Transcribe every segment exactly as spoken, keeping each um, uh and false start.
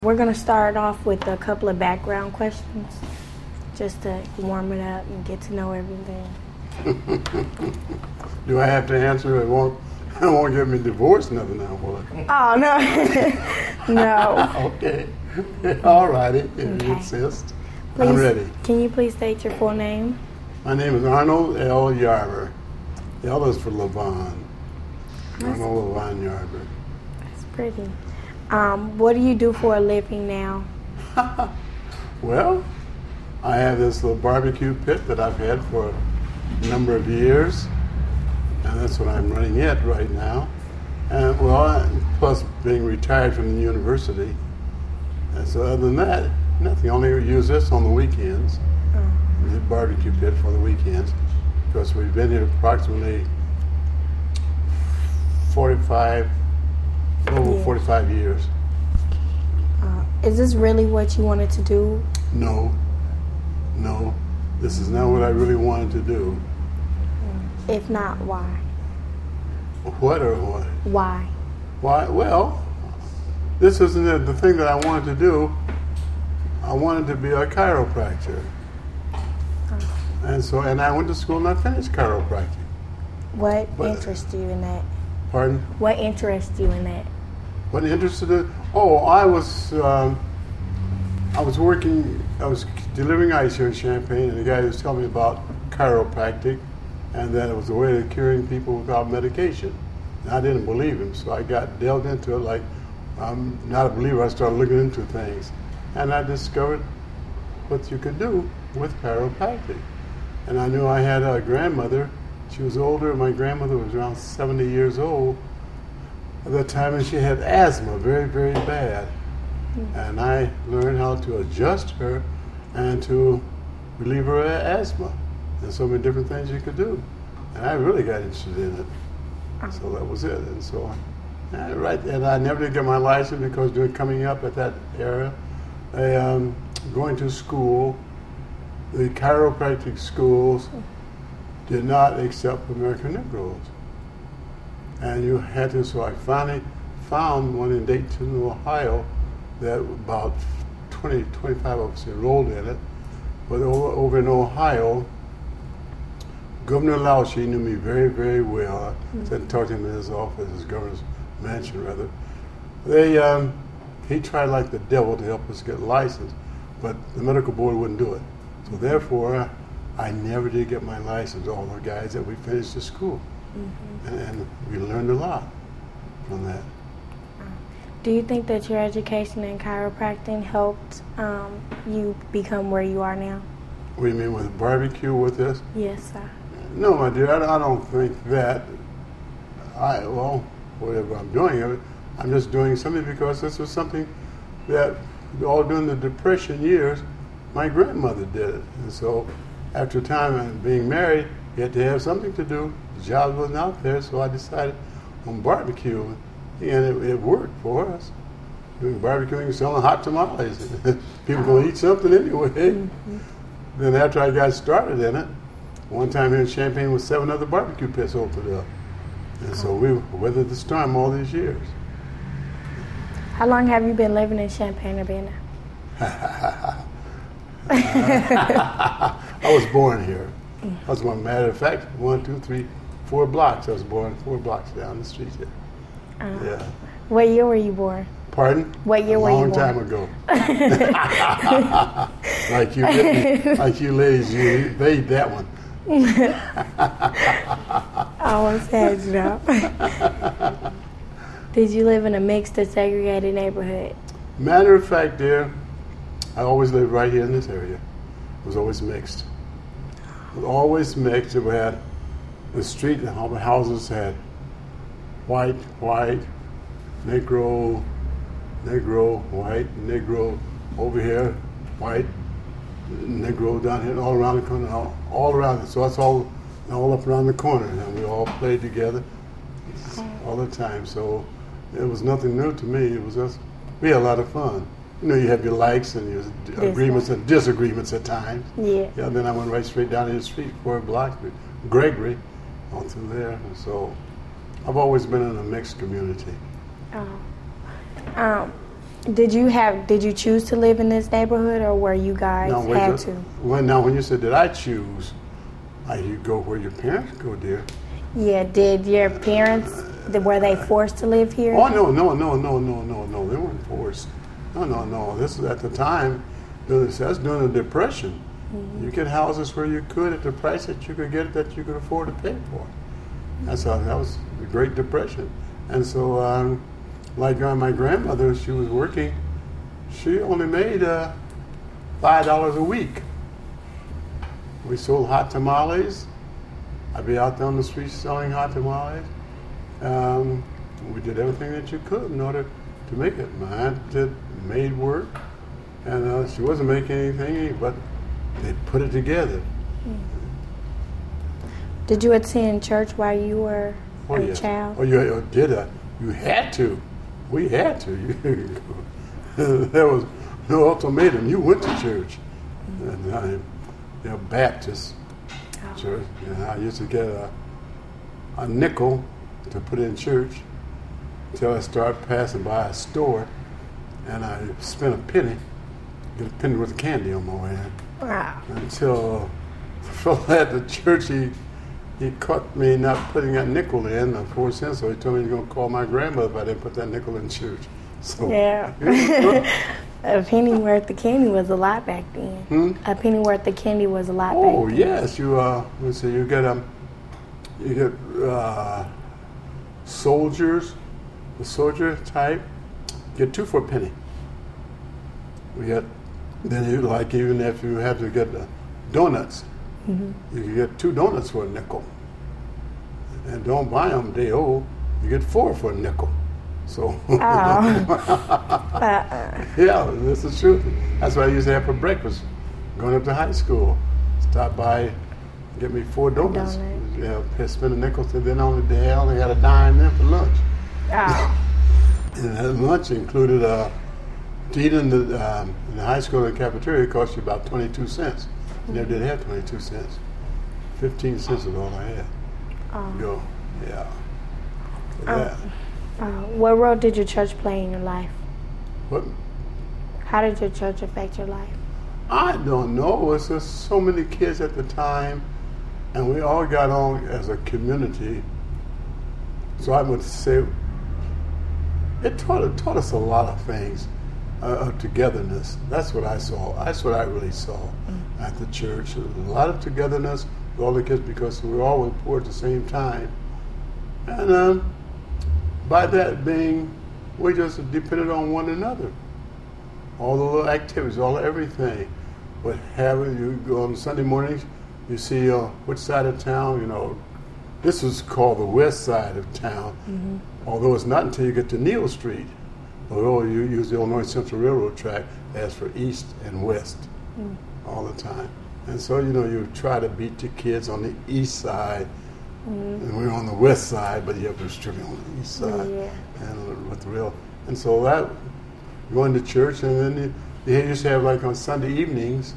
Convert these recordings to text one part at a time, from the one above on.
We're going to start off with a couple of background questions just to warm it up and get to know everything. Do I have to answer? It won't, it won't get me divorced, nothing now, will it? Oh, no. No. Okay. All righty, if Okay. you insist. Please, I'm ready. Can you please state your full name? My name is Arnold L. Yarber. L is for Levon. That's- Arnold Levon Yarber. That's pretty. Um, what do you do for a living now? Well, I have this little barbecue pit that I've had for a number of years, and that's what I'm running it right now. And well, I- plus being retired from the university. And so other than that, nothing. I only use this on the weekends, Oh. the barbecue pit for the weekends, because we've been here approximately forty-five, over Yeah. forty-five years. Uh, is this really what you wanted to do? No, no, this is not what I really wanted to do. If not, why? What or what? Why? Why? Well, this isn't the, the thing that I wanted to do. I wanted to be a chiropractor. And so, and I went to school and I finished chiropractic. What But- interests you in that? Pardon? What interests you in that? What interested in? Oh, I was, um, I was working, I was delivering ice here in Champaign, and the guy was telling me about chiropractic, and that it was a way of curing people without medication. And I didn't believe him, so I got delved into it like I'm not a believer. I started looking into things, and I discovered what you could do with chiropractic. And I knew I had a grandmother. She was older. My grandmother was around seventy years old at that time, and she had asthma, very, very bad. And I learned how to adjust her and to relieve her asthma, and so many different things you could do. And I really got interested in it. So that was it. And so, I, right, and I never did get my license because during coming up at that era, I, um, going to school, the chiropractic schools did not accept American Negroes. And you had to, so I finally found one in Dayton, Ohio, that about twenty, twenty-five of us enrolled in it. But over, over in Ohio, Governor Lauschie knew me very, very well. I sat and talked to him in his office, his governor's mansion, rather. They, um, he tried like the devil to help us get licensed, but the medical board wouldn't do it. So therefore, I never did get my license, all the guys that we finished the school. Mm-hmm. And, and we learned a lot from that. Do you think that your education in chiropractic helped um, you become where you are now? What do you mean with barbecue with this? Yes, sir. No, my dear, I, I don't think that. I well, whatever I'm doing, I'm just doing something because this was something that all during the Depression years, my grandmother did it. And so after a time of being married, you had to have something to do. The job wasn't out there, so I decided on barbecue, and it, it worked for us. Doing barbecuing, selling hot tamales. People gonna eat something anyway. Mm-hmm. Then after I got started in it, one time here in Champaign was seven other barbecue pits opened up. And so we weathered the storm all these years. How long have you been living in Champaign-Urbana? I was born here. I was, as a matter of fact, one, two, three, four blocks. I was born four blocks down the street here. Uh, Yeah. What year were you born? Pardon? What year a were you long born? time ago. like you, did, like you ladies, you evade that one. I almost had it up. Did you live in a mixed or segregated neighborhood? Matter of fact, dear, I always lived right here in this area. It was always mixed. It was always mixed. We had the street, the houses had white, white, Negro, Negro, white, Negro over here, white, Negro down here, all around the corner, all, all around it. So that's all, all up around the corner, and we all played together all the time. So it was nothing new to me. It was just, we had a lot of fun. You know, you have your likes and your Yes, agreements sir. and disagreements at times. Yeah. Yeah, then I went right straight down to the street, four blocks, with Gregory, on through there. And so I've always been in a mixed community. Oh. Um, Did you have? Did you choose to live in this neighborhood, or were you guys No, had just, to? When now, when you said did I choose, I you go where your parents go, dear. Yeah. Did your parents? Were they forced to live here? Oh no, no, no, no, no, no, no. They weren't forced. No, no, no. This is at the time. That's during the Depression. Mm-hmm. You get houses where you could at the price that you could get that you could afford to pay for. That's how that was the Great Depression. And so, um, like uh, my grandmother, she was working. She only made uh, five dollars a week. We sold hot tamales. I'd be out there on the streets selling hot tamales. Um, we did everything that you could in order to make it. My aunt did maid work, and uh, she wasn't making anything, but they put it together. Did you attend church while you were oh, a yes. child? Oh, you uh, did. Uh, you had to. We had to. There was no ultimatum. You went to church. And I, you know, Baptist oh. church. And I used to get a, a nickel to put in church until I started passing by a store, and I spent a penny, get a penny worth of candy on my way in. Wow. Until the fellow at the church, he he caught me not putting that nickel in, the four cents, so he told me he was going to call my grandmother if I didn't put that nickel in church. So, yeah. A penny worth of candy was a lot back then. Hmm? A penny worth of candy was a lot oh, back then. yes. You, uh, let's see, you get, um, you get uh, soldiers, the soldier type, get two for a penny. We get, then you like, even if you have to get the donuts, mm-hmm. you can get two donuts for a nickel. And don't buy them day old, you get four for a nickel. So, oh. uh-uh. Yeah, this is true. That's what I used to have for breakfast. Going up to high school, stop by, get me four donuts. Donut. Yeah, spend a nickel. So then on the day, I only had a dime then for lunch. Oh. And that lunch included uh, to eat in the um, in the high school in the cafeteria. It cost you about twenty-two cents. Mm-hmm. Never did have twenty-two cents. Fifteen cents is all I had. Oh. Go, yeah. Um, yeah. Uh, what role did your church play in your life? What? How did your church affect your life? I don't know. It's just so many kids at the time, and we all got on as a community. So I would say it taught, it taught us a lot of things, uh, of togetherness. That's what I saw. That's what I really saw mm-hmm. at the church. A lot of togetherness with all the kids because we were all poor at the same time. And um, by that being, we just depended on one another. All the little activities, all everything. But having you go on Sunday mornings, you see uh, which side of town, you know, this was called the west side of town, mm-hmm. although it's not until you get to Neal Street, although you use the Illinois Central Railroad track as for east and west mm. all the time. And so, you know, you try to beat the kids on the east side, mm-hmm. and we're on the west side, but you have to restrict on the east side. Yeah. And with the rail. And so that, going to church, and then you, they used to have, like on Sunday evenings,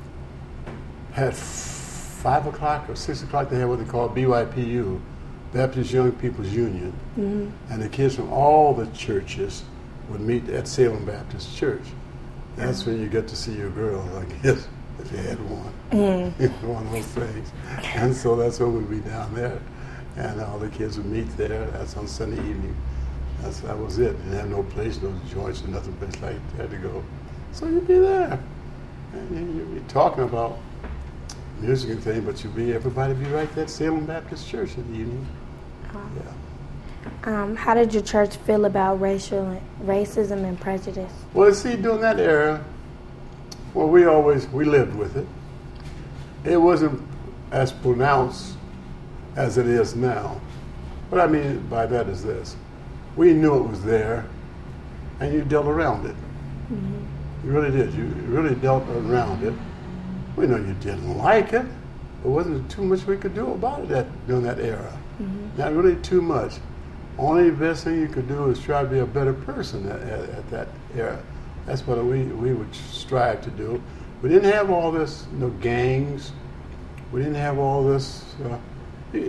had five o'clock or six o'clock, they had what they call B Y P U, Baptist Young People's Union. Mm-hmm. And the kids from all the churches would meet at Salem Baptist Church. That's mm-hmm. when you get to see your girl, I guess, if you had one. Mm-hmm. One of those things. And so that's when we'd be down there. And all the kids would meet there. That's on Sunday evening. That's, that was it. Didn't have no place, no joints, or nothing place like that to go. So you'd be there. And you'd be talking about music and things, but you'd be, everybody be right there at Salem Baptist Church in the evening. Um, yeah. Um, how did your church feel about racial racism and prejudice? Well, see, during that era, well, we always, we lived with it. It wasn't as pronounced as it is now. What I mean by that is this. We knew it was there, and you dealt around it. Mm-hmm. You really did. You really dealt around it. We know you didn't like it, but wasn't too much we could do about it at, during that era. Mm-hmm. Not really too much. Only best thing you could do is try to be a better person at, at, at that era. That's what we, we would strive to do. We didn't have all this, you know, gangs. We didn't have all this. Uh,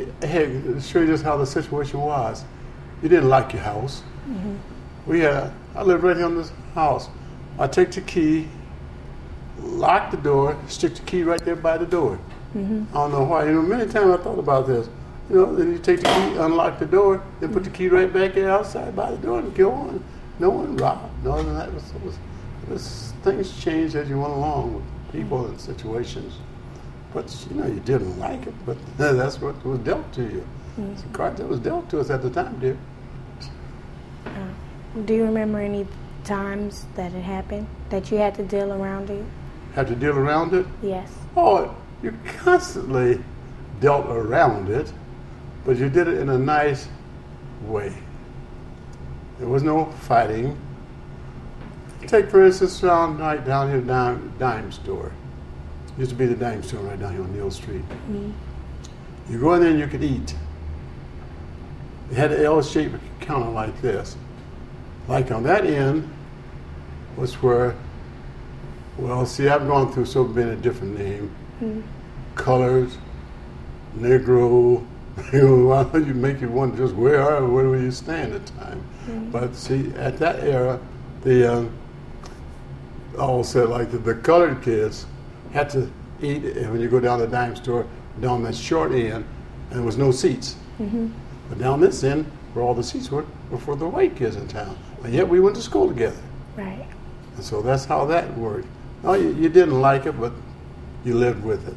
hey, show you just how the situation was. You didn't like your house. Mm-hmm. We had, I live right here in this house. I take the key, lock the door, stick the key right there by the door. Mm-hmm. I don't know why. You know, many times I thought about this. You know, then you take the key, unlock the door, then put the key right back there outside by the door and go on. No one robbed. No, that was, it was, it was things changed as you went along with people and situations. But you know, you didn't like it, but that's what was dealt to you. Mm-hmm. It's the card that was dealt to us at the time, dear. Uh, do you remember any times that it happened that you had to deal around it? Had to deal around it? Yes. Oh, you constantly dealt around it, but you did it in a nice way. There was no fighting. Take, for instance, down, right down here, dime, dime store. Used to be the dime store right down here on Neal Street. Mm-hmm. You go in there and you could eat. It had an L-shaped counter like this. Like on that end was where, well, see, I've gone through so many different names. Mm-hmm. Colors, Negro, you know, why don't you make you wonder just where are, where were you staying at the time? Mm-hmm. But see, at that era, the, um, all said like the, the colored kids had to eat when you go down the dime store, down that short end, and there was no seats. Mm-hmm. But down this end, where all the seats were, were for the white kids in town. And yet we went to school together. Right. And so that's how that worked. No, you, you didn't like it, but you lived with it.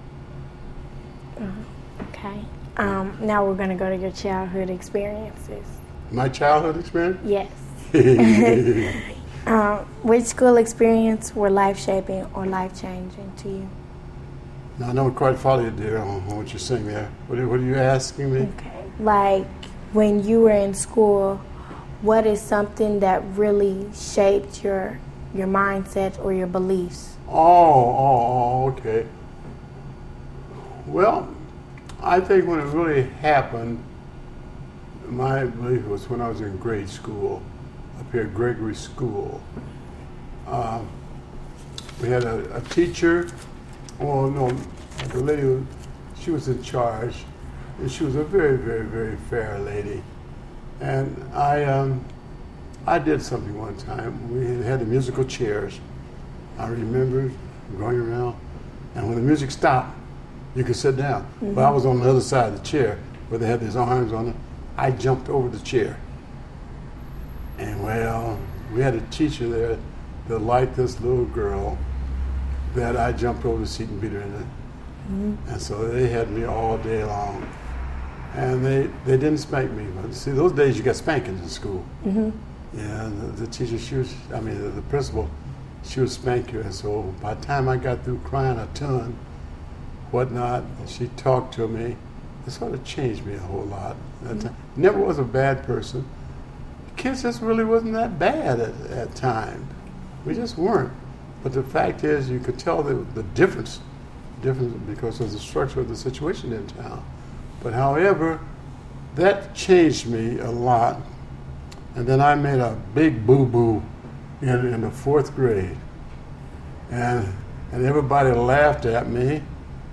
Uh, okay. Um, now we're going to go to your childhood experiences. My childhood experience? Yes. um, which school experience were life-shaping or life-changing to you? No, I don't quite follow you, dear, on what you're saying there. What are, what are you asking me? Okay. Like, when you were in school, what is something that really shaped your your mindset or your beliefs? Oh, oh, oh, okay. Well, I think when it really happened, my belief was when I was in grade school, up here at Gregory School. Uh, we had a, a teacher, oh no, the lady, she was in charge, and she was a very, very, very fair lady. And I, um, I did something one time. We had the musical chairs. I remember going around, and when the music stopped, you could sit down. Mm-hmm. But I was on the other side of the chair where they had these arms on it. I jumped over the chair. And well, we had a teacher there that liked this little girl that I jumped over the seat and beat her in it. Mm-hmm. And so they had me all day long. And they, they didn't spank me. But see, those days you got spankings in school. Mm-hmm. Yeah, the, the teacher, she was, I mean, the, the principal, she would spank you. And so by the time I got through crying a ton, whatnot, and she talked to me, it sort of changed me a whole lot. That time. Never was a bad person. Kids just really wasn't that bad at at time. We just weren't. But the fact is, you could tell the, the difference, difference because of the structure of the situation in town. But however, that changed me a lot. And then I made a big boo-boo in, in the fourth grade. And, and everybody laughed at me.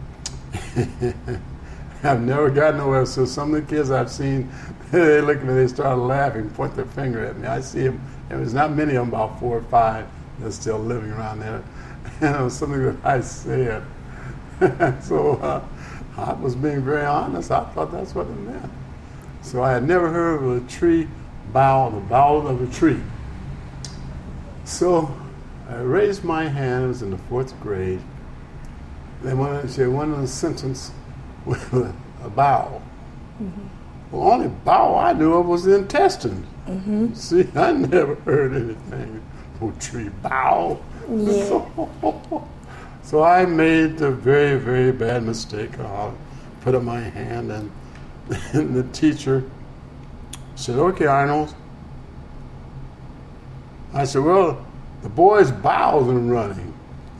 I've never got nowhere. So some of the kids I've seen, they look at me, they start laughing, point their finger at me. I see them, and there's not many of them, about four or five, that's still living around there. And it was something that I said. So uh, I was being very honest. I thought that's what it meant. So I had never heard of a tree bough, the bough of a tree. So I raised my hand. It was in the fourth grade. Then when I said one of the sentence with a bow. Mm-hmm. Well, only bow I knew of was the intestine. Mm-hmm. See, I never heard anything. Oh, tree bow. Yeah. So, so I made the very, very bad mistake. I put up my hand, and, and the teacher said, "Okay, Arnold." I said, "Well, the boy's bowels are running."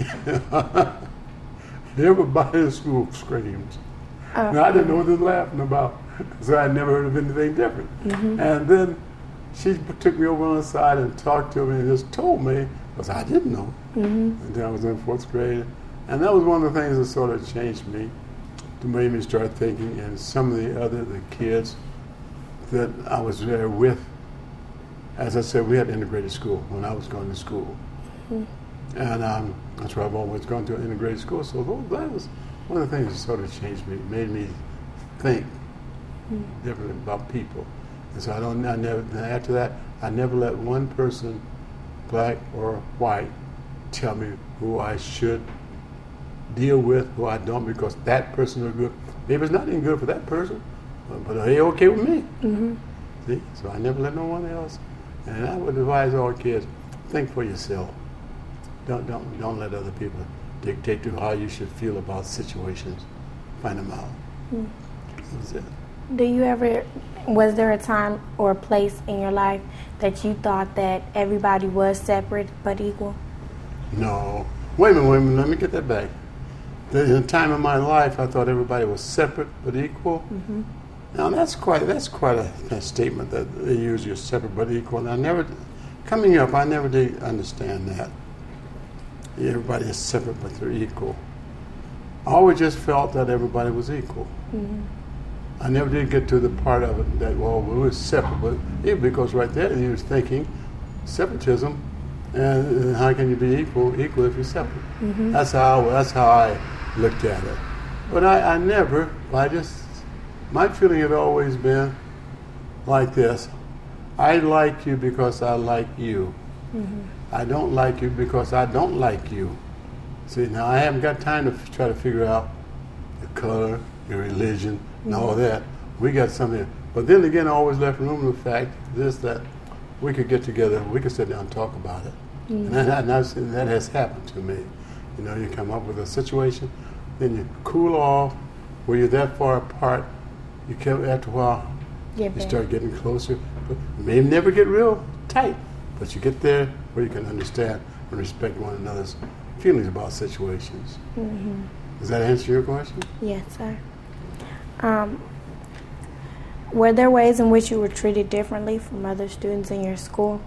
Everybody in school screamed. Uh, now, I didn't know what they were laughing about, so I never heard of anything different. Mm-hmm. And then she took me over on the side and talked to me and just told me, because I didn't know. Mm-hmm. And then I was in fourth grade. And that was one of the things that sort of changed me, to made me start thinking, and some of the other the kids that I was there with as I said, we had integrated school when I was going to school. Mm-hmm. And um, that's why I've always gone to an integrated school. So that was one of the things that sort of changed me, made me think mm-hmm. differently about people. And so I don't, I never, after that, I never let one person, black or white, tell me who I should deal with, who I don't, because that person is good. Maybe it's not even good for that person, but, but they okay with me. Mm-hmm. See? So I never let no one else. And I would advise all kids, think for yourself. Don't don't don't let other people dictate to how you should feel about situations. Find them out. Mm. That's it. Do you ever, was there a time or a place in your life that you thought that everybody was separate but equal? No. Wait a minute, wait a minute, let me get that back. In a time in my life, I thought everybody was separate but equal. Mm-hmm. Now that's quite that's quite a, a statement that they use, you're separate but equal. And I never, coming up, I never did understand that. Everybody is separate but they're equal. I always just felt that everybody was equal. Mm-hmm. I never did get to the part of it that, well, we were separate, but even because right there he was thinking separatism, and, and how can you be equal equal if you're separate? Mm-hmm. That's how that's how I looked at it. But I, I never, I just, my feeling had always been like this: I like you because I like you. Mm-hmm. I don't like you because I don't like you. See, now I haven't got time to f- try to figure out your color, your religion, and all that. We got something. But then again, I always left room for the fact this, that we could get together, we could sit down and talk about it. Mm-hmm. And, that, and I've seen, that has happened to me. You know, you come up with a situation, then you cool off, where you're that far apart, you can, after a while, yeah, you start getting closer. But you may never get real tight, but you get there where you can understand and respect one another's feelings about situations. Mm-hmm. Does that answer your question? Yes, sir. Um, were there ways in which you were treated differently from other students in your school?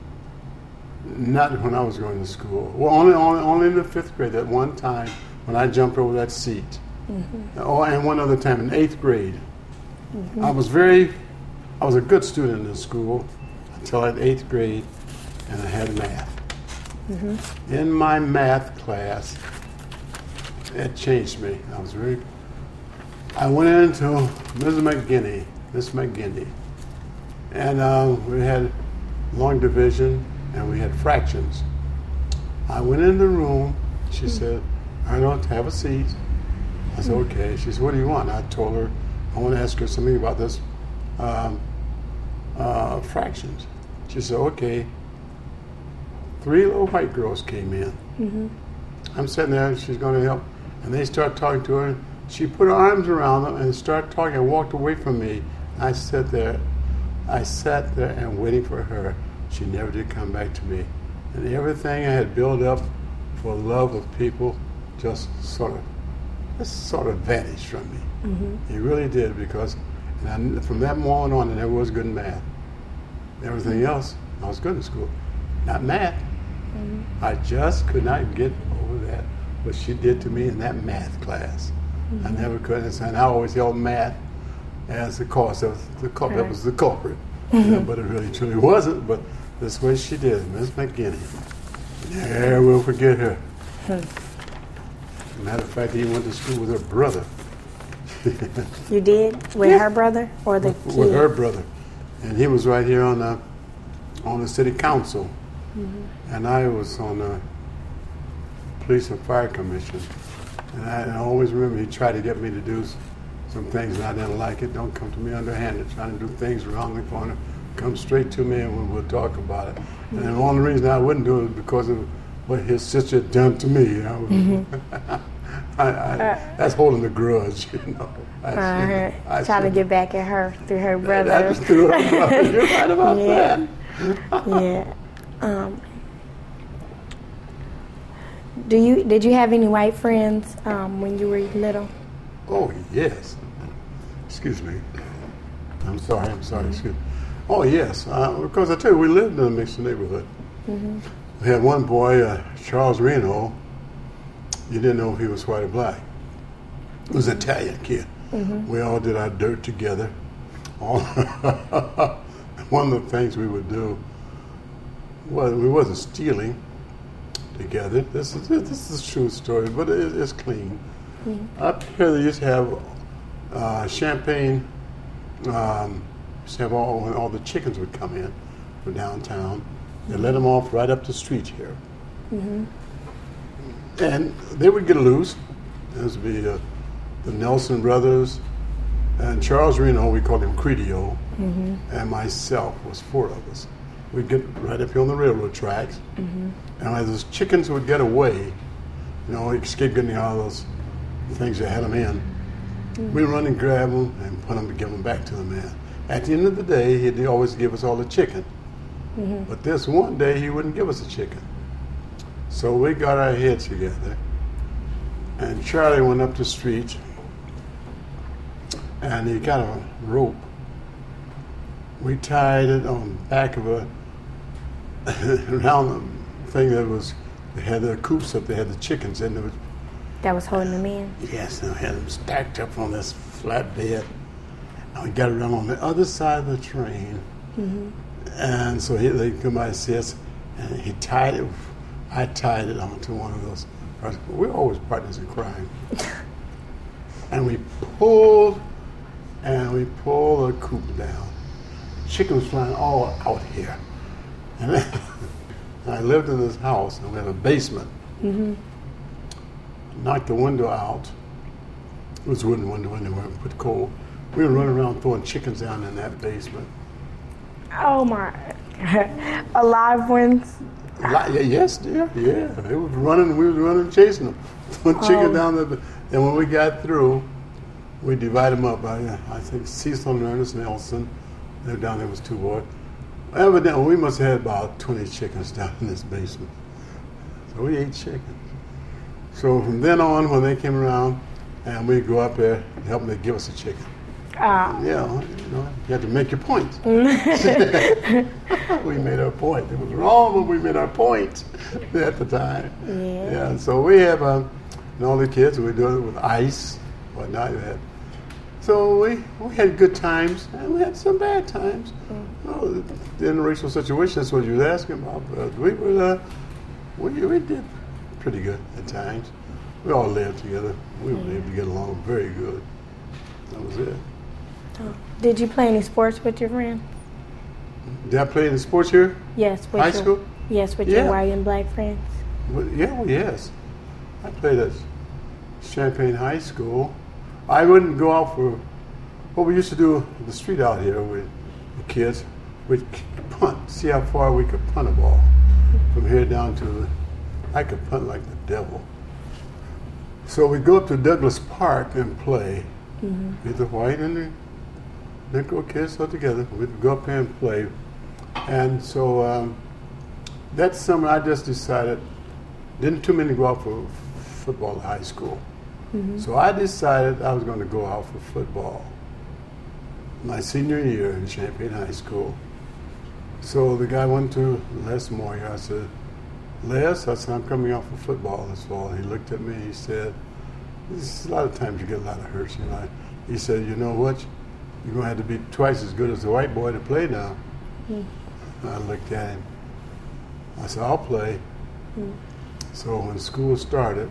Not when I was going to school. Well, only only, only in the fifth grade, that one time when I jumped over that seat. Mm-hmm. Oh, and one other time in eighth grade. Mm-hmm. I was very, I was a good student in school until at eighth grade, and I had math. Mm-hmm. In my math class, it changed me. I was very, I went into Miz McGinney, Miss McGinney, and uh, we had long division and we had fractions. I went in the room, she mm-hmm. said, Arnold, have a seat. I said, mm-hmm. okay. She said, what do you want? I told her, I want to ask her something about this um, uh, fractions. She said, okay. Three little white girls came in. Mm-hmm. I'm sitting there, she's going to help. And they start talking to her. She put her arms around them and started talking and walked away from me. I sat there. I sat there and waiting for her. She never did come back to me. And everything I had built up for love of people just sort of, just sort of vanished from me. Mm-hmm. It really did, because and I, from that moment on, I never was good in math. Everything else, I was good in school. Not math. Mm-hmm. I just could not get over that, what she did to me in that math class. Mm-hmm. I never could. And I always held math as the cause. That was the, cul- right. that was the culprit. Mm-hmm. You know, but it really truly wasn't. But that's what she did, Miss McGinney. Never will forget her. Hmm. Matter of fact, he went to school with her brother. You did? With yeah. her brother or the with, kid? With her brother. And he was right here on the, on the city council. Mm-hmm. And I was on the police and fire commission. And I, and I always remember he tried to get me to do some things and I didn't like it. Don't come to me underhanded, trying to do things around the corner. Come straight to me and we'll, we'll talk about it. Mm-hmm. And the only reason I wouldn't do it was because of what his sister had done to me. You know? Mm-hmm. I, I, uh, that's holding a grudge, you know. I, uh, I, trying to get back at her through her brother. That was through her brother. You're right about yeah. that. yeah. Um, do you did you have any white friends um, when you were little? Oh yes. Excuse me. I'm sorry. I'm sorry. Mm-hmm. Excuse me. Oh yes. Uh, because I tell you, we lived in a mixed neighborhood. Mm-hmm. We had one boy, uh, Charles Reno. You didn't know if he was white or black. He was an Italian kid. Mm-hmm. We all did our dirt together. All one of the things we would do well, we wasn't stealing together. This is this is a true story, but it, it's clean. Mm-hmm. Up here, they used to have uh, champagne. Um, used to have all when all the chickens would come in from downtown. They let them off right up the street here, mm-hmm. and they would get loose. There would be uh, the Nelson brothers and Charles Reno. We called him Credio, mm-hmm. and myself was four of us. We'd get right up here on the railroad tracks, mm-hmm. and when those chickens would get away, you know, escape getting out of those things that had them in, mm-hmm. we'd run and grab them and put them to give them back to the man. At the end of the day, he'd always give us all the chicken. Mm-hmm. But this one day, he wouldn't give us a chicken. So we got our heads together, and Charlie went up the street, and he got a rope. We tied it on the back of a round thing that was, they had the coops up, they had the chickens in it. That was holding them in? Yes, and we had them stacked up on this flat bed. And we got it around on the other side of the train. Mm-hmm. And so he, they come by and see us, and he tied it, I tied it onto one of those. We're always partners in crime. And we pulled, and we pulled the coop down. Chickens flying all out here. And then, I lived in this house, and we had a basement. Mm-hmm. Knocked the window out. It was a wooden window anywhere, we put coal. We were running around throwing chickens down in that basement. Oh my, alive ones? Li- yes, dear, yeah. They was running, we was running chasing them. Throwing oh. chicken down there. And when we got through, we divided them up. I, I think Cecil and Ernest Nelson, they were down there, was two boys. Evidently, we must have had about twenty chickens down in this basement. So we ate chicken. So from then on, when they came around, and we'd go up there and help them to give us a chicken. Uh, yeah, you know, you had to make your point. We made our point. It was wrong, but we made our point at the time. Yeah. Yeah. So we have, uh, and all the kids, we do it with ice, whatnot. So we we had good times, and we had some bad times. Mm. Oh, the interracial situation, that's what you were asking about. But we were, uh, we we did pretty good at times. We all lived together. We were able to get along very good. That was it. Oh. Did you play any sports with your friends? Did I play any sports here? Yes. With High your, school? Yes, with yeah. your white and black friends. Well, yeah, well, yes. I played at Champaign High School. I wouldn't go out for what we used to do in the street out here with the kids. We'd punt, see how far we could punt a ball from here down to the, I could punt like the devil. So we'd go up to Douglas Park and play. Mm-hmm. With the white and the Negro kids all together. We'd go up there and play. And so um, that summer I just decided, didn't too many go out for football at high school. Mm-hmm. So I decided I was going to go out for football my senior year in Champaign High School. So the guy went to Les Moyer. I said, Les, I said, I'm coming out for football this fall. And he looked at me, he said, a lot of times you get a lot of hurts, you know. He said, you know what? You're going to have to be twice as good as the white boy to play now. Mm. I looked at him. I said, I'll play. Mm. So when school started,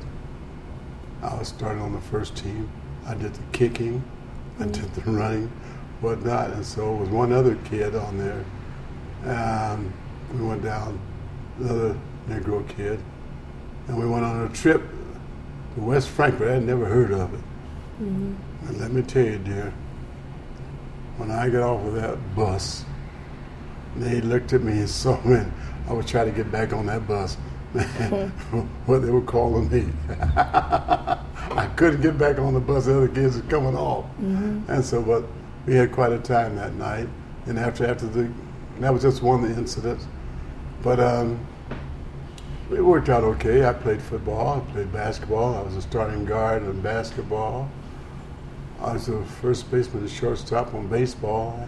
I was starting on the first team. I did the kicking, mm. I did the running, whatnot. And so was one other kid on there. Um, we went down, another Negro kid, and we went on a trip to West Frankfort. I had never heard of it. Mm-hmm. And let me tell you, dear, when I got off of that bus, they looked at me and saw me. I would try to get back on that bus. Man, what they were calling me. I couldn't get back on the bus. The other kids were coming off. Mm-hmm. And so, but we had quite a time that night. And after, after the, that was just one of the incidents. But um, it worked out okay. I played football, I played basketball. I was a starting guard in basketball. I was the first baseman and shortstop on baseball.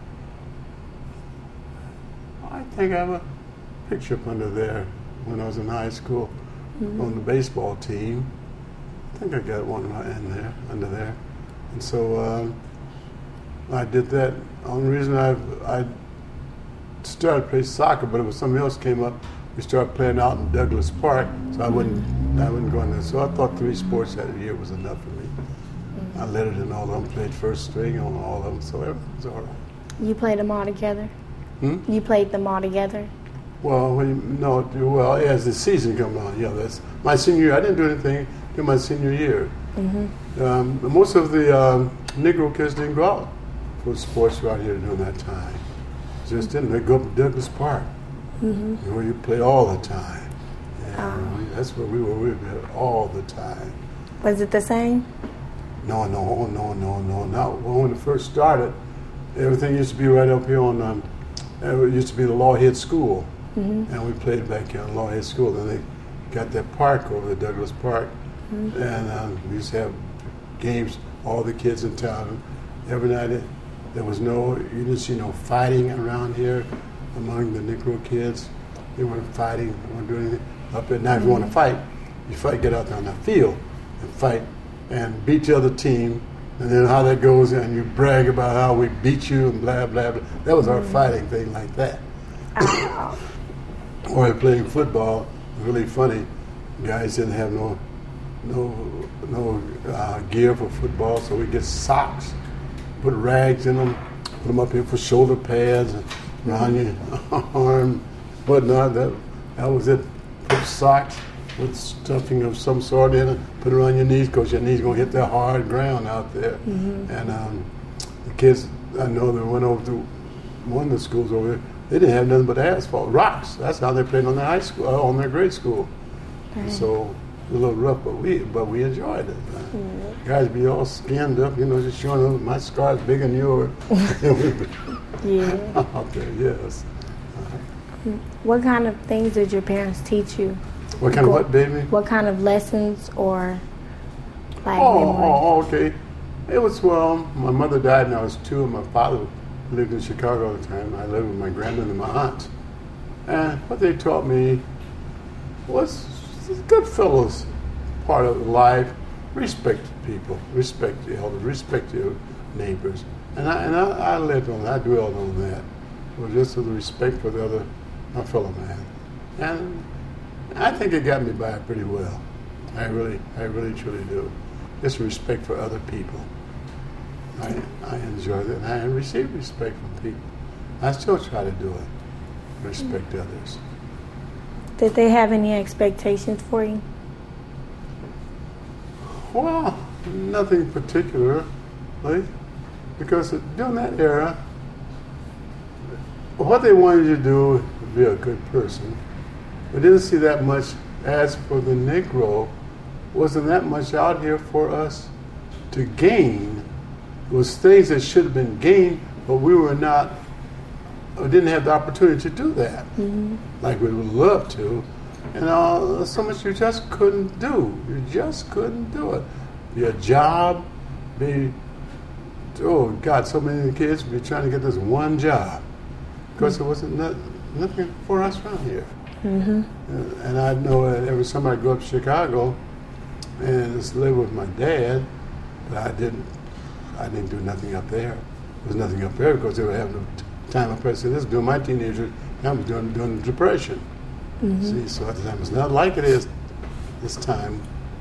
I think I have a picture up under there when I was in high school mm-hmm. on the baseball team. I think I got one right in there, under there. And so um, I did that. The only reason I I started to play soccer, but it was something else came up. We started playing out in Douglas Park, so I wouldn't, I wouldn't go in there. So I thought three sports that year was enough for me. Mm-hmm. I lettered in all of them, played first string on all of them, so everything was all right. You played them all together? Hmm? You played them all together? Well, when you, no, well, as the season comes on, yeah, that's my senior year. I didn't do anything in my senior year. Mm-hmm. Um, most of the um, Negro kids didn't go out for sports around here during that time. Just didn't. They go up to Douglas Park, mm-hmm. where you play all the time. And um, that's where we were. We were all the time. Was it the same? No, no, no, no, no. Not when it first started. Everything used to be right up here on. Um, it used to be the Lawhead School, mm-hmm. and we played back here on Lawhead School. Then they got that park over there, Douglas Park, mm-hmm. and um, we used to have games. All the kids in town. Every night it, there was no. You didn't see no fighting around here among the Negro kids. They weren't fighting. They weren't doing anything. Up at night, mm-hmm. if you want to fight, you fight. Get out there on the field and fight and beat the other team. And then how that goes, and you brag about how we beat you and blah, blah, blah. That was our mm-hmm. fighting thing like that. Oh. Or playing football, really funny. Guys didn't have no no no uh, gear for football, so we get socks, put rags in them, put them up here for shoulder pads, and around your arm, whatnot. That, that was it. Put socks with stuffing of some sort in it, put it on your knees because your knees going to hit that hard ground out there. Mm-hmm. And um, the kids, I know they went over to one of the schools over there, they didn't have nothing but asphalt, rocks. That's how they played on their high school, uh, on their grade school. Right. So a little rough, but we but we enjoyed it. Uh, mm-hmm. Guys be all skinned up, you know, just showing them my scar's bigger than yours. Yeah. Out there, yes. Uh, what kind of things did your parents teach you? What kind of what, baby? What kind of lessons or like oh, memories? Oh, okay. It was, well, my mother died when I was two, and my father lived in Chicago all the time. I lived with my grandmother and my aunt. And what they taught me was good fellows part of life. Respect people, respect the elders, respect your neighbors. And I and I, I lived on that, I dwelled on that. It was just the respect for the other, my fellow man. And I think it got me by pretty well. I really, I really truly do. Just respect for other people. I, I enjoy that, and I receive respect from people. I still try to do it. Respect mm-hmm. others. Did they have any expectations for you? Well, nothing particularly, because during that era, what they wanted you to do was be a good person. We didn't see that much. As for the Negro, wasn't that much out here for us to gain. It was things that should have been gained, but we were not, or didn't have the opportunity to do that, mm-hmm. like we would love to. And uh, so much you just couldn't do. You just couldn't do it. Your job, be, oh God, so many kids be trying to get this one job because mm-hmm. there wasn't not, nothing for us around here. Mm-hmm. Uh, and I know that every time I go up to Chicago and just live with my dad, but I didn't, I didn't do nothing up there. There was nothing up there because they were having a time of pressure. This was during my teenager, I was doing, during the Depression. Mm-hmm. See, so at the time, it's not like it is this time.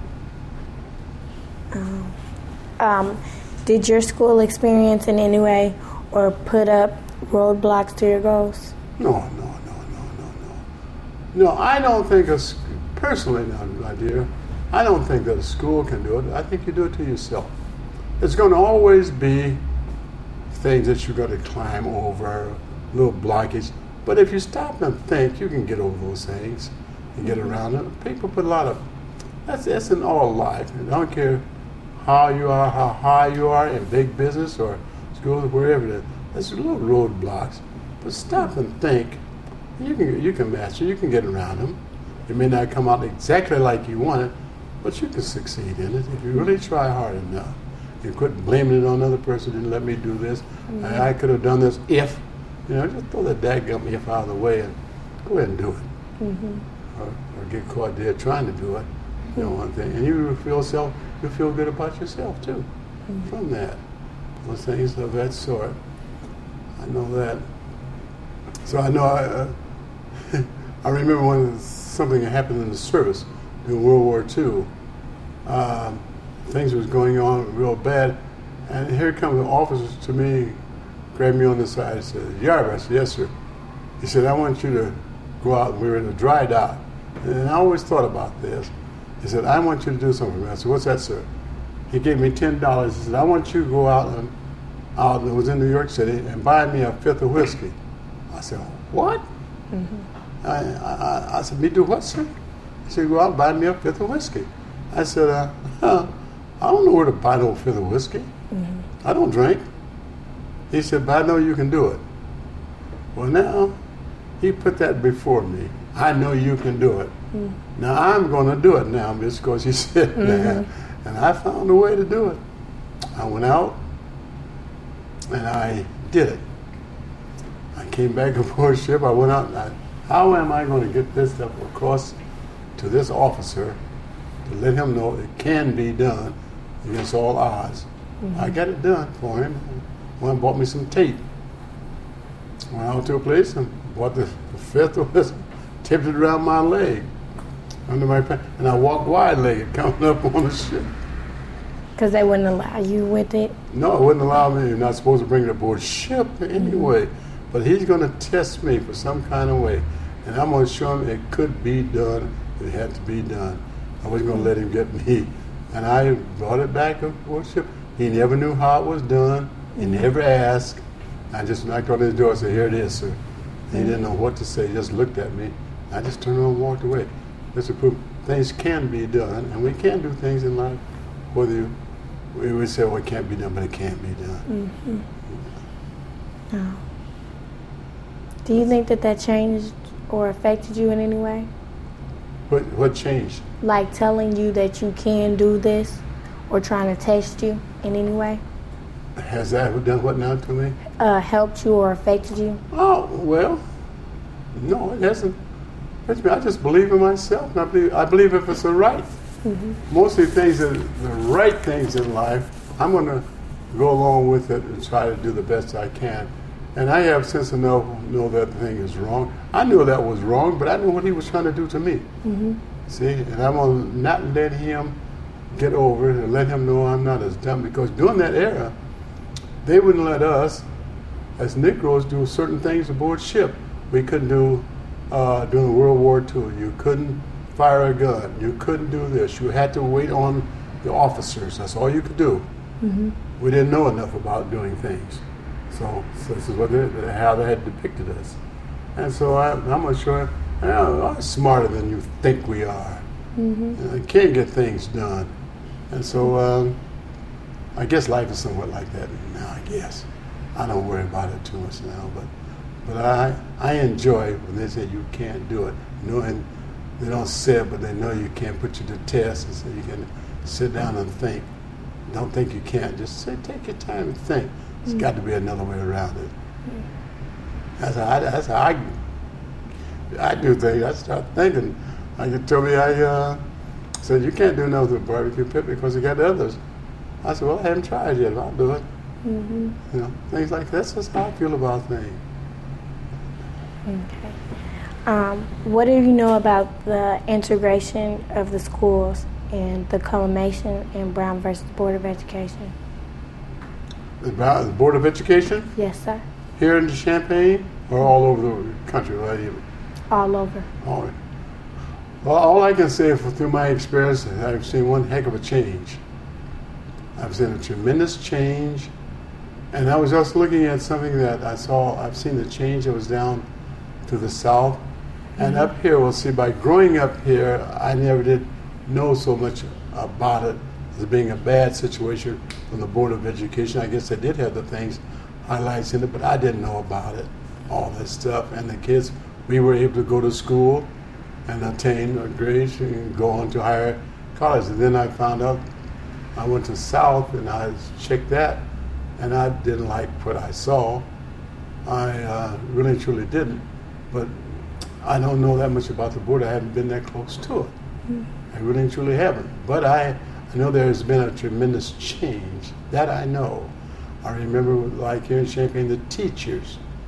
Um, um, did your school experience in any way or put up roadblocks to your goals? No, no, no, no, no, no. No, I don't think, a, personally, now, my dear, I don't think that a school can do it. I think you do it to yourself. There's going to always be things that you're going to climb over, little blockage. But if you stop and think, you can get over those things and get around it. People put a lot of, that's, that's in all life. I don't care how you are, how high you are in big business or schools, wherever it is. There's little roadblocks. But stop and think. You can you can master, you can get around them. It may not come out exactly like you want it, but you can succeed in it if you really try hard enough. You quit blaming it on another person, didn't let me do this. Mm-hmm. I, I could have done this if. You know, just throw that dadgum if out of the way and go ahead and do it. Mm-hmm. Or, or get caught dead trying to do it. You know, one thing. And you feel self, you feel good about yourself too, mm-hmm. from that. Those things of that sort. I know that So I know I, uh, I remember when something happened in the service in World War Two. Um, things was going on real bad, and here comes an officer to me, grabbed me on the side and said, "Yarb," I said, "Yes, sir." He said, "I want you to go out." We were in a dry dock, and I always thought about this. He said, "I want you to do something for me." I said, "What's that, sir?" He gave me ten dollars. He said, "I want you to go out and out. It was in New York City, and buy me a fifth of whiskey." I said, "What?" Mm-hmm. I, I, I said, "Me do what, sir?" He said, "Go out and buy me a fifth of whiskey." I said, uh, huh, "I don't know where to buy no fifth of whiskey. Mm-hmm. I don't drink." He said, "But I know you can do it." Well, now, he put that before me. I know you can do it. Mm-hmm. Now, I'm going to do it now just because he said mm-hmm. that. And I found a way to do it. I went out, and I did it. I came back aboard ship. I went out, and I, how am I going to get this stuff across to this officer to let him know it can be done against all odds? Mm-hmm. I got it done for him. Went and bought me some tape. Went out to a place and bought the, the fifth of this, tipped it around my leg, under my pants, and I walked wide-legged coming up on the ship. Because they wouldn't allow you with it? No, it wouldn't allow me. You're not supposed to bring it aboard ship anyway. Mm-hmm. But he's going to test me for some kind of way. And I'm going to show him it could be done. It had to be done. I wasn't going to let him get me. And I brought it back aboard ship. He never knew how it was done. He mm-hmm. never asked. I just knocked on his door and said, "Here it is, sir." Mm-hmm. He didn't know what to say. He just looked at me. I just turned around and walked away. That's a proof. Things can be done. And we can do things in life. Whether you, we would say, "Well, it can't be done," but it can be done. Mm-hmm. Oh. Do you think that that changed or affected you in any way? What what changed? Like telling you that you can do this or trying to test you in any way? Has that done what now to me? Uh, helped you or affected you? Oh, well, no, it hasn't. I just believe in myself. And I believe, I believe if it's the right. Mm-hmm. Mostly things, that, the right things in life, I'm going to go along with it and try to do the best I can. And I have sense to know, know that thing is wrong. I knew that was wrong, but I knew what he was trying to do to me. Mm-hmm. See, and I'm going to not let him get over it and let him know I'm not as dumb. Because during that era, they wouldn't let us, as Negroes, do certain things aboard ship. We couldn't do, uh, during World War Two, you couldn't fire a gun. You couldn't do this. You had to wait on the officers. That's all you could do. Mm-hmm. We didn't know enough about doing things. So, so this is what they, how they had depicted us. And so I, I'm going to show him, well, I'm smarter than you think we are. Mm-hmm. I can't get things done. And so um, I guess life is somewhat like that now, I guess. I don't worry about it too much now, but but I I enjoy when they say you can't do it. You know, and they don't say it, but they know you can't put you to test, and so you can sit down and think. Don't think you can't. Just say, take your time and think. There's mm-hmm. got to be another way around it. Mm-hmm. That's how I, that's how I, I do things. I start thinking. Like you told me, I uh, said, "You can't do nothing with barbecue pit because you got others." I said, "Well, I haven't tried yet, but I'll do it." Mm-hmm. You know, things like that. That's just how I feel about things. Okay. Um, what do you know about the integration of the schools and the culmination in Brown versus Board of Education? About the Board of Education? Yes, sir. Here in Champaign or all over the country? Right? All over. All right. Well, all I can say for, through my experience, I've seen one heck of a change. I've seen a tremendous change. And I was just looking at something that I saw, I've seen the change that was down to the south. And mm-hmm. up here, we'll see, by growing up here, I never did know so much about it as being a bad situation from the Board of Education. I guess they did have the things, highlights in it, but I didn't know about it, all that stuff. And the kids, we were able to go to school and attain a grade and go on to higher college. And then I found out, I went to South and I checked that, and I didn't like what I saw. I uh, really truly didn't. But I don't know that much about the board. I haven't been that close to it. Mm. I really truly haven't. But I, I know there has been a tremendous change. That I know. I remember, like here in Champaign, the teachers,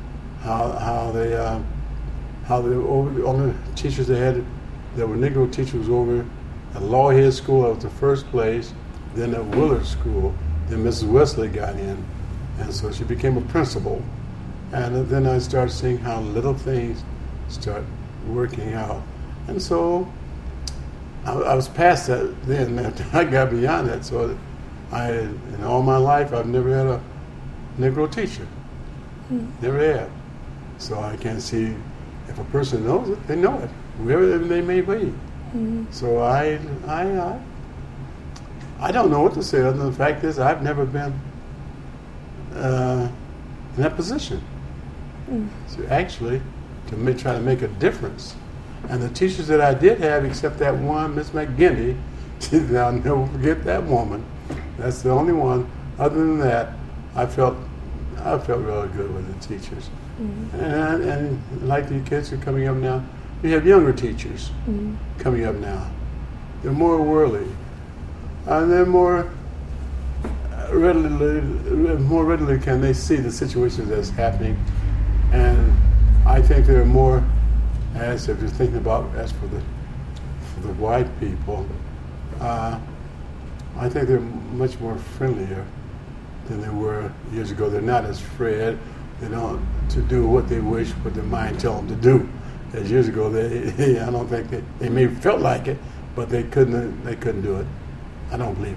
how how they uh, how the only teachers they had that were Negro teachers over at Lawhead School. That was the first place. Then at Willard School. Then Missus Wesley got in, and so she became a principal. And then I started seeing how little things start working out. And so I, I was past that then. I got beyond that. So I, in all my life, I've never had a Negro teacher. Mm. Never have. So I can't see, if a person knows it, they know it, wherever they may be. Mm. So I, I, I, I don't know what to say other than the fact is I've never been uh, in that position. Mm. So actually, to make, try to make a difference. And the teachers that I did have, except that one, Miss McGinty, I'll never forget that woman. That's the only one. Other than that, I felt I felt really good with the teachers. Mm-hmm. And, and like the kids who are coming up now, we have younger teachers mm-hmm. coming up now. They're more worldly. And they're more readily, more readily can they see the situations that's happening. And I think they're more, as if you're thinking about, as for the, for the white people, uh, I think they're much more friendlier than they were years ago. They're not as afraid. They don't to do what they wish, what their mind tell them to do. As years ago, they I don't think they they may have felt like it, but they couldn't they couldn't do it. I don't believe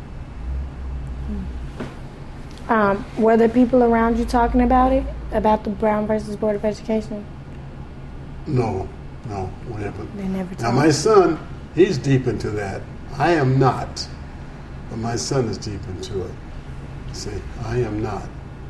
it. Um, were there people around you talking about it, about the Brown versus Board of Education? No, no, whatever. They never talked. Now my son, he's deep into that. I am not, but my son is deep into it. See, I am not.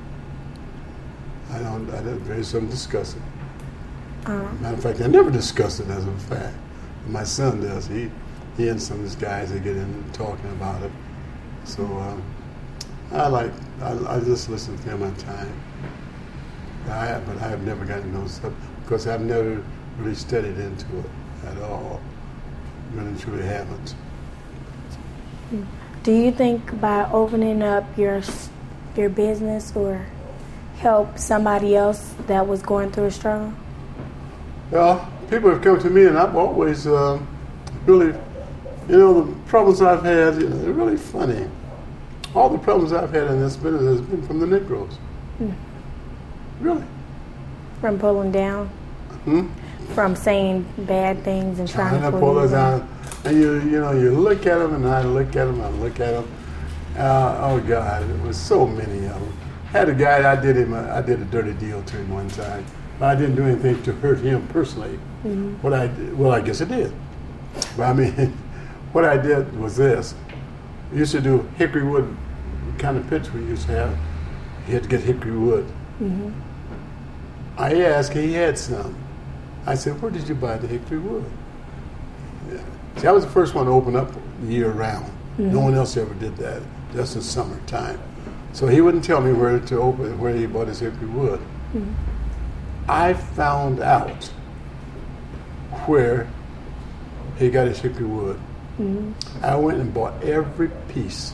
I don't. I don't. Very seldom discuss it. Uh-huh. Matter of fact, I never discuss it as a fact. My son does. He, he and some of these guys, they get into talking about it. So um, I like. I, I just listen to them on time. I, but I have never gotten those stuff because I've never really studied into it at all. Really, truly haven't. Do you think by opening up your your business or help somebody else that was going through a struggle? Well, people have come to me, and I've always uh, really, you know, the problems I've had, you know, they're really funny. All the problems I've had in this business has been from the Negroes. Hmm. Really. From pulling down? Hmm? From saying bad things and trying, trying to pull, pull us down. And you, you know, you look at them, and I look at them, I look at them. Uh, oh God, it was so many of them. I had a guy, I did him, a, I did a dirty deal to him one time, but I didn't do anything to hurt him personally. Mm-hmm. What I did, well, I guess I did. But I mean, what I did was this: we used to do hickory wood kind of pitch we used to have. You had to get hickory wood. Mm-hmm. I asked, he had some. I said, where did you buy the hickory wood? Yeah. See, I was the first one to open up year round. Mm-hmm. No one else ever did that, just in summertime. So he wouldn't tell me where to open, where he bought his hickory wood. Mm-hmm. I found out where he got his hickory wood. Mm-hmm. I went and bought every piece,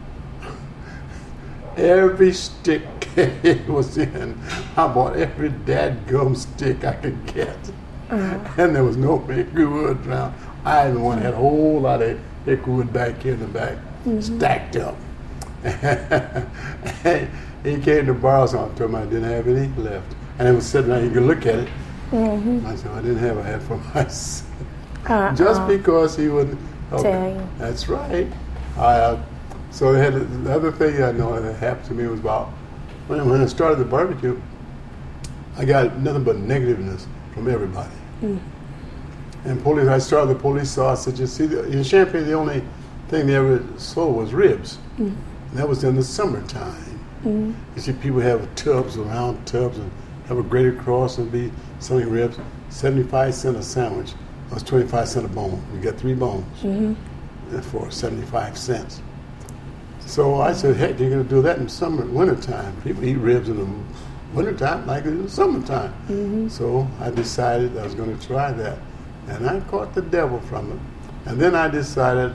every stick it was in. I bought every dadgum stick I could get. Uh-huh. And there was no hickory wood around. I even one had a whole lot of hickory wood back here in the back, mm-hmm. stacked up. He came to borrow something from me. I didn't have any left. And it was sitting there, you could look at it. Mm-hmm. I said, I didn't have a hat for myself. Uh-uh. Just because he wouldn't okay. Tell you. That's right. Uh, so they had, the other thing I know that happened to me was about, when, when I started the barbecue, I got nothing but negativeness from everybody. Mm. And police, I started the police sausage. You see, in Champaign, the only thing they ever sold was ribs. Mm. And that was in the summertime. Mm. You see, people have tubs, round tubs, and have a grated cross and be selling ribs. seventy-five cents a sandwich. That was twenty-five cents a bone. You get three bones mm-hmm. for seventy-five cents. So I said, heck, you're going to do that in summer, wintertime. People eat ribs in the wintertime like in the summertime. Mm-hmm. So I decided I was going to try that. And I caught the devil from it. And then I decided,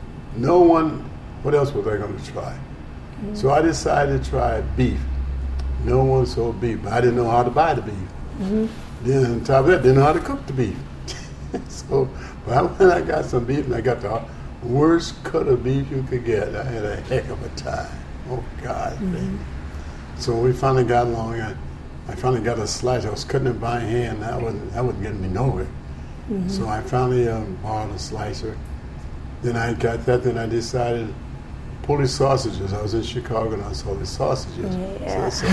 no one, what else was I going to try? Mm-hmm. So I decided to try beef. no one sold beef, but I didn't know how to buy the beef. Mm-hmm. Then on top of that, didn't know how to cook the beef. So well, when I got some beef, and I got the worst cut of beef you could get, I had a heck of a time. Oh, God. Mm-hmm. So we finally got along. I, I finally got a slice. I was cutting it by hand. That wasn't, that wasn't getting me nowhere. Mm-hmm. So I finally um, bought a slicer. Then I got that. Then I decided Polish sausages. I was in Chicago and I saw the sausages. Yeah. So, so,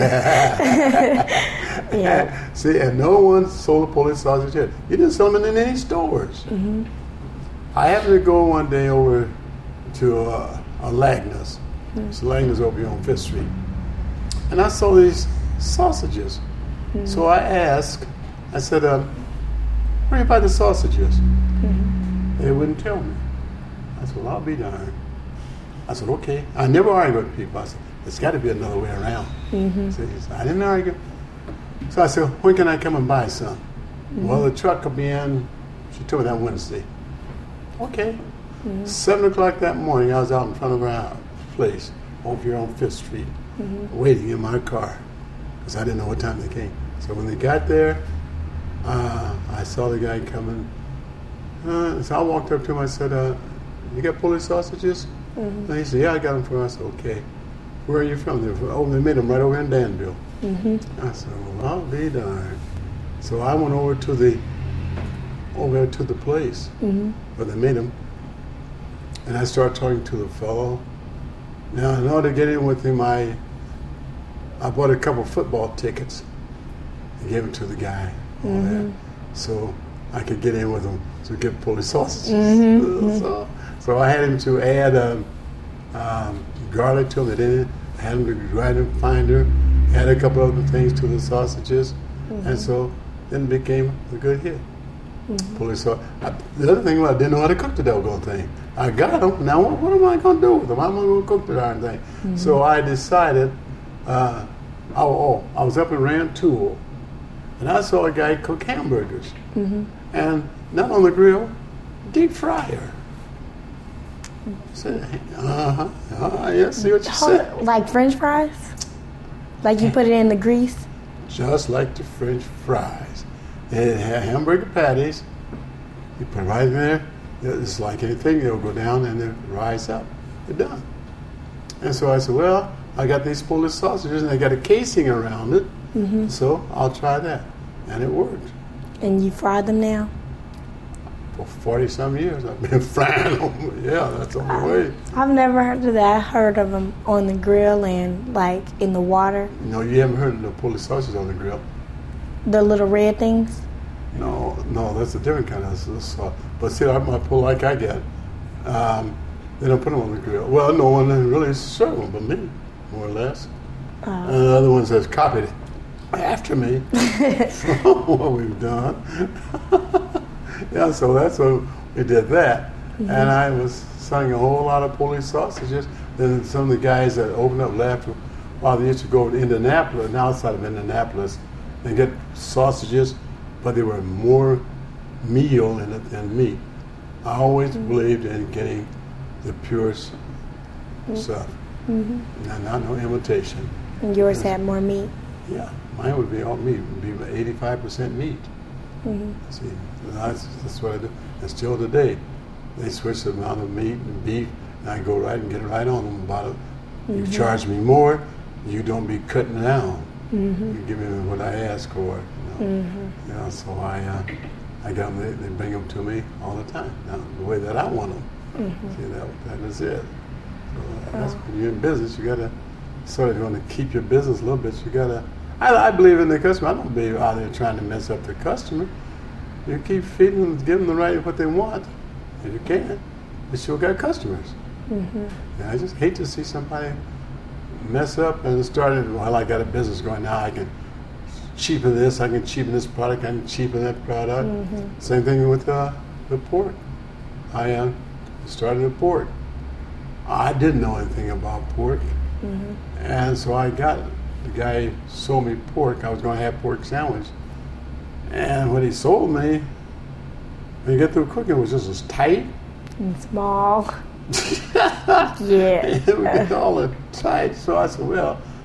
yeah. See, and no one sold a Polish sausage yet. You didn't sell them in any stores. Mm-hmm. I happened to go one day over to uh, a Lagna's. Mm-hmm. So Lagna's over here on Fifth Street. And I saw these sausages. Mm-hmm. So I asked, I said, um, where do you buy the sausages? Mm-hmm. They wouldn't tell me. I said, well, I'll be darned. I said, okay. I never argue with people. I said, there's got to be another way around. Mm-hmm. So he said, I didn't argue. So I said, when can I come and buy some? Mm-hmm. Well, the truck will be in, she told me that Wednesday. Okay. Mm-hmm. Seven o'clock that morning, I was out in front of our place over here on Fifth Street, mm-hmm. waiting in my car because I didn't know what time they came. So when they got there, uh, I saw the guy coming. Uh, so I walked up to him. I said, uh, you got Polish sausages? Mm-hmm. And he said, yeah, I got them from. I said, okay. Where are you from? They're from, oh, they made them right over in Danville. Mm-hmm. I said, well, I'll be darned. So I went over to the over to the place mm-hmm. where they made them, and I started talking to the fellow. Now, in order to get in with him, I I bought a couple football tickets and gave them to the guy. Mm-hmm. So I could get in with him to get Polish sausages. Mm-hmm. So, so I had him to add um, um, garlic to it. In it. I had him to grind and finder, add a couple other things to the sausages, mm-hmm. and so then it became a good hit. Mm-hmm. Polish sauce. I, the other thing was I didn't know how to cook the doggone thing. I got them. Now what, what am I going to do with them? How am I going to cook the darn thing? Mm-hmm. So I decided. Uh, oh, oh, I was up in Rantoul, and I saw a guy cook hamburgers, mm-hmm. and not on the grill, deep fryer. Said, uh-huh, uh-huh, yeah, see what you said. Like French fries? Like you put it in the grease? Just like the French fries. They had hamburger patties. You put it right in there. It's like anything. They'll go down and then rise up. They're done. And so I said, well, I got these Polish sausages and they got a casing around it. Mm-hmm. So I'll try that. And it worked. And you fried them now? For forty-some years, I've been frying them. Yeah, that's the only way. I've never heard of that. I heard of them on the grill and, like, in the water. No, you haven't heard of the Polish sausages on the grill. The little red things? No, no, that's a different kind of sauce. But see, I'm a pull like I get. Um, they don't put them on the grill. Well, no one really serve them but me, more or less. Oh. And the other ones has copied it after me from what we've done. Yeah, so that's what we did that. Mm-hmm. And I was selling a whole lot of Polish sausages. Then some of the guys that opened up laughed. Wow, they used to go to Indianapolis, and outside of Indianapolis, and get sausages, but they were more meal in it than meat. I always mm-hmm. believed in getting the purest mm-hmm. stuff, mm-hmm. not, not no imitation. And yours had more meat? Yeah, mine would be all meat. It would be about eighty-five percent meat. Mm-hmm. See, that's, that's what I do. And still today, they switch the amount of meat and beef, and I go right and get right on them about it. Mm-hmm. You charge me more, you don't be cutting down. Mm-hmm. You give me what I ask for. You know, mm-hmm. you know so I, uh, I got them. They, they bring them to me all the time. Now, the way that I want them. Mm-hmm. See, that that is it. So uh, that's, when you're in business, you gotta sort of, if you want to keep your business a little bit, you gotta. I, I believe in the customer. I don't believe out there trying to mess up the customer. You keep feeding them, give them the right what they want, if you can. You still got customers. Mm-hmm. And I just hate to see somebody mess up and start it. Well, I got a business going now. I can cheapen this. I can cheapen this product. I can cheapen that product. Mm-hmm. Same thing with uh, the pork. I uh, started a pork. I didn't know anything about pork, mm-hmm. and so I got it. The guy sold me pork. I was going to have pork sandwich. And when he sold me, when you get through cooking, it was just as tight. And small. Yeah. It was all tight. So I said, well,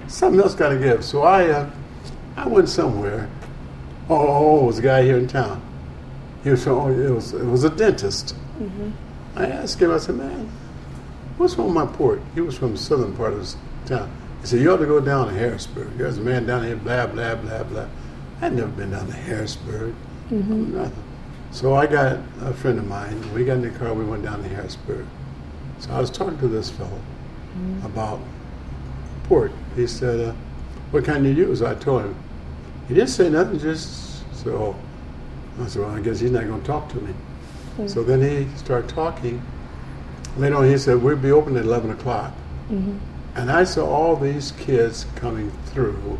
something else got to give. So I, uh, I went somewhere. Oh, oh, it was a guy here in town. He was from, oh, it was, it was a dentist. Mm-hmm. I asked him, I said, man, what's wrong with my pork? He was from the southern part of the town. He said, you ought to go down to Harrisburg. There's a man down here, blah, blah, blah, blah. I'd never been down to Harrisburg. Mm-hmm. Nothing. So I got a friend of mine. We got in the car. We went down to Harrisburg. So I was talking to this fellow mm-hmm. about pork. He said, uh, what kind do you use? I told him. He didn't say nothing, just so. I said, well, I guess he's not going to talk to me. Mm-hmm. So then he started talking. Later on, he said, we'll be open at eleven o'clock. Mm-hmm. And I saw all these kids coming through.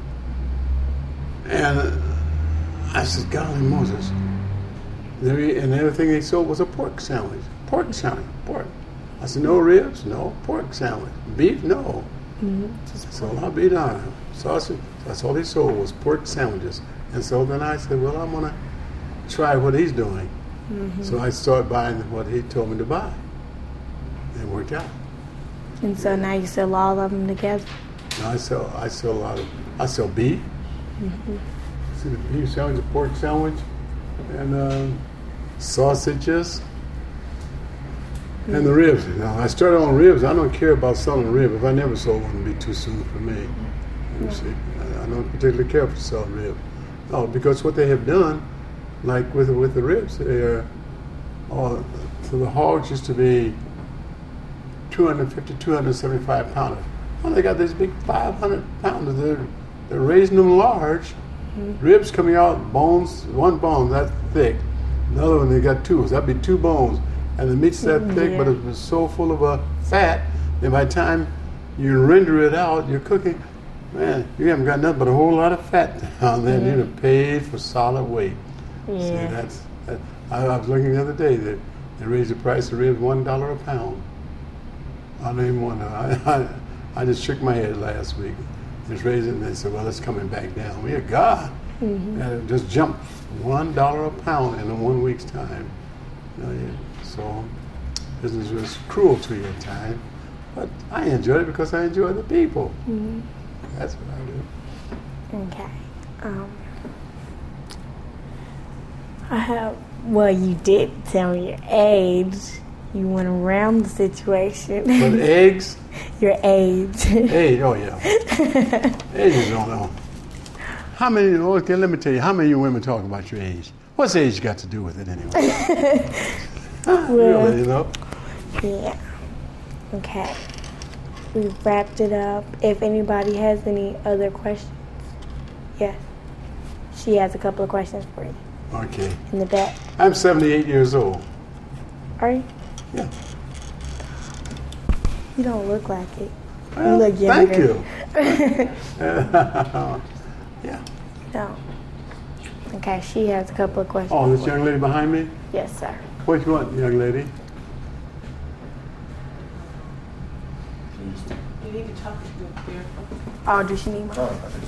And I said, golly Moses. And everything they sold was a pork sandwich. Pork sandwich, pork. I said, no ribs? No. Pork sandwich. Beef? No. Mm-hmm. So I'll be darned. Sausage. That's all he sold was pork sandwiches. And so then I said, well, I'm going to try what he's doing. Mm-hmm. So I started buying what he told me to buy. And it worked out. And so now you sell all of them together? No, I sell I sell a lot of, I sell beef. Mm-hmm. See the beef sandwich, the pork sandwich, and uh, sausages, mm-hmm. and the ribs. Now, I started on ribs. I don't care about selling a rib. If I never sold one, it would be too soon for me. You mm-hmm. see, I, I don't particularly care for selling ribs. No, because what they have done, like with with the ribs, they are, oh, so the hogs used to be two hundred fifty, two hundred seventy-five pounders. Well, they got these big five hundred pounders. They're, they're raising them large. Mm-hmm. Ribs coming out, bones, one bone that thick. The other one, they got two. So that'd be two bones. And the meat's that mm-hmm. thick, yeah. but it's so full of uh, fat that by the time you render it out, you're cooking, man, you haven't got nothing but a whole lot of fat down there. Mm-hmm. You'd have paid for solid weight. Yeah. See, that's, that, I, I was looking the other day that they raised the price of ribs one dollar a pound. I don't even want to. I, I, I just shook my head last week. Just raised it, and they said, well, it's coming back down. We had God. Mm-hmm. And it just jumped one dollar a pound in one week's time. You know, yeah. So business was cruel to you at times. But I enjoyed it because I enjoy the people. Mm-hmm. That's what I do. Okay. Um, I have, well, you did tell me your age. You went around the situation. With eggs? Your age. Age, oh yeah. Age is don't know. How many, okay, let me tell you, how many of you women talk about your age? What's age got to do with it anyway? Well, really, you know? Yeah. Okay. We've wrapped it up. If anybody has any other questions. Yes. She has a couple of questions for you. Okay. In the back. I'm seventy-eight years old. Are you? Yeah. You don't look like it. Well, you look younger. Thank you. Yeah. No. Okay, she has a couple of questions. Oh, this young lady behind me? Yes, sir. What you want, young lady? You need to talk to the beer. Oh, does she need one?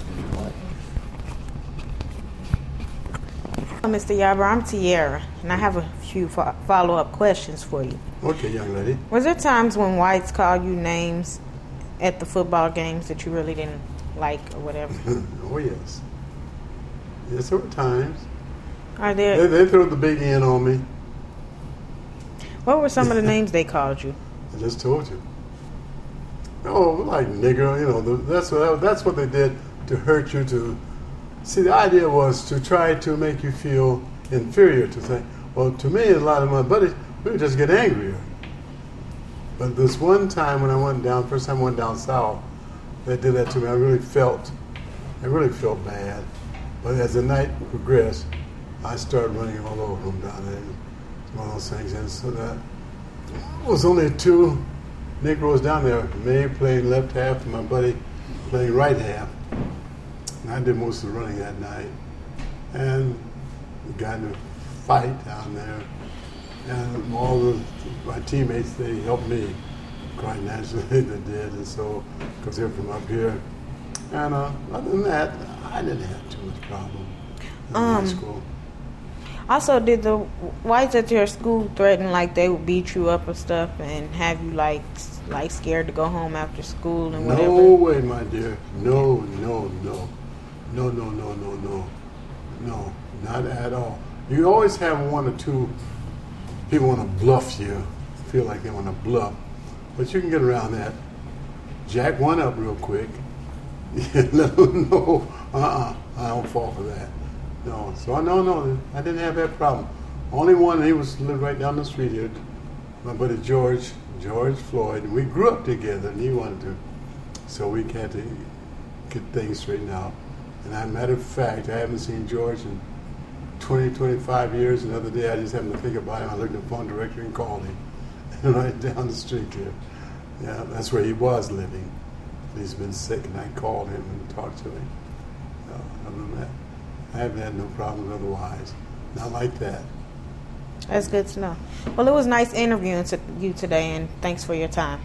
Mister Yarber, I'm Tierra, and I have a few fo- follow-up questions for you. Okay, young lady. Was there times when whites called you names at the football games that you really didn't like or whatever? Oh, yes. Yes, there were times. Are there? They, they threw the big N on me. What were some of the names they called you? I just told you. Oh, like nigger, you know, the, that's what that's what they did to hurt you. To see, the idea was to try to make you feel inferior. To say, well, to me, a lot of my buddies, we would just get angrier. But this one time when I went down, first time I went down south, they did that to me. I really felt, I really felt bad. But as the night progressed, I started running all over them down there. It's one of those things, and so that was only two Negroes down there. Me playing left half, and my buddy playing right half. And I did most of the running that night. And we got in a fight down there. And all the, my teammates, they helped me quite naturally, they did. And so, because they're from up here. And uh, other than that, I didn't have too much problem in um, high school. Also, did the whites at your school threaten like they would beat you up or stuff and have you like s- like scared to go home after school and whatever? No way, my dear. No, no, no. No, no, no, no, no. No, not at all. You always have one or two people want to bluff you, feel like they want to bluff. But you can get around that. Jack one up real quick. Let them know, uh-uh, I don't fall for that. No, so I no, no, I didn't have that problem. Only one, he was lived right down the street here. My buddy George, George Floyd, and we grew up together, and he wanted to, so we had to get things straightened out. And as a matter of fact, I haven't seen George in twenty, twenty-five years. The other day, I just happened to think about him. I looked at the phone directory and called him, right down the street there. Yeah, that's where he was living. He's been sick, and I called him and talked to him. Uh, other than that, I haven't had no problems otherwise. Not like that. That's good to know. Well, it was nice interviewing to you today, and thanks for your time.